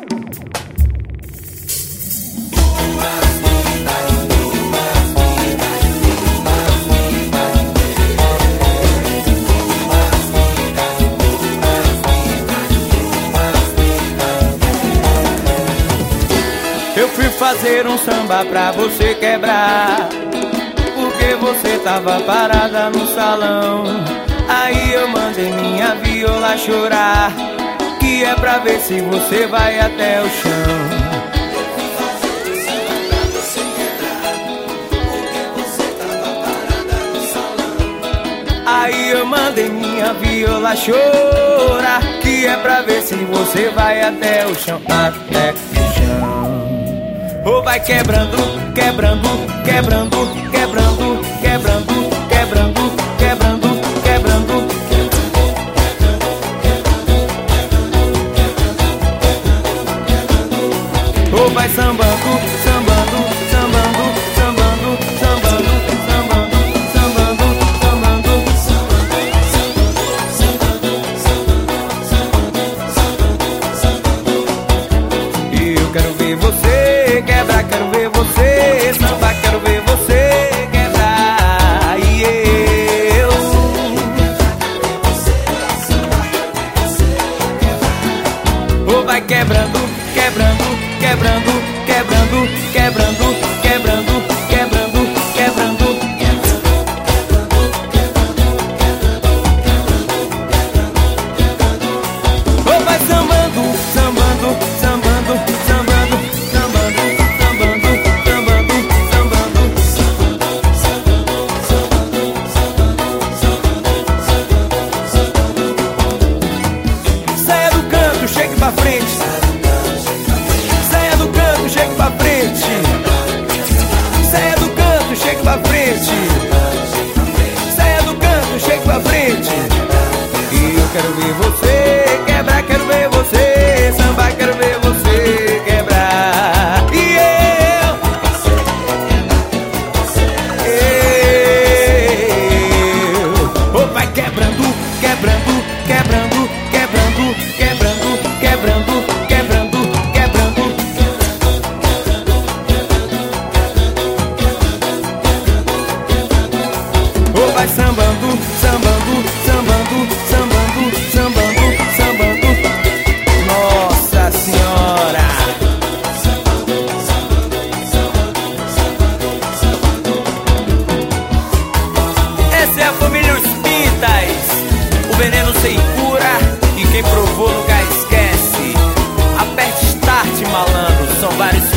Eu fui fazer um samba pra você quebrar, porque você tava parada no salão. Aí eu mandei minha viola chorar, que é pra ver se você vai até o chão. Aí eu mandei minha viola chorar, que é pra ver se você vai até o chão, até o chão. Ou vai quebrando, quebrando, quebrando, quebrando, quebrando, quebrando, quebrando, quebrando. Ou vai sambando, sambando, sambando, sambando, sambando, sambando, sambando, sambando. E eu quero ver você quebrar, quero ver você sambar, quero ver você quebrar. E eu ou vai quebrando, quebrando, quebrando, quebrando, quebrando, quebrando, quebrando, quebrando. Ou vai sambando, sambando, sambando, sambando, sambando, sambando, sambando, sambando. Saia do canto, chegue pra frente. Saia do canto, chegue pra frente. Saia do canto, chegue pra frente. Saia do canto, chegue pra frente. E eu quero ver você quebrar, quero ver você sambar, quero ver você quebrar. E eu vai quebrando, quebrando, quebrando, quebrando, quebrando, quebrando, quebrando, quebrando. Ou vai sambando, sambando, sambando, sambando, sambando, sambando. Nossa Senhora! Essa é a família Os Pintas. O veneno sem cura e quem provou nunca esquece. Aperte start, malandro, são vários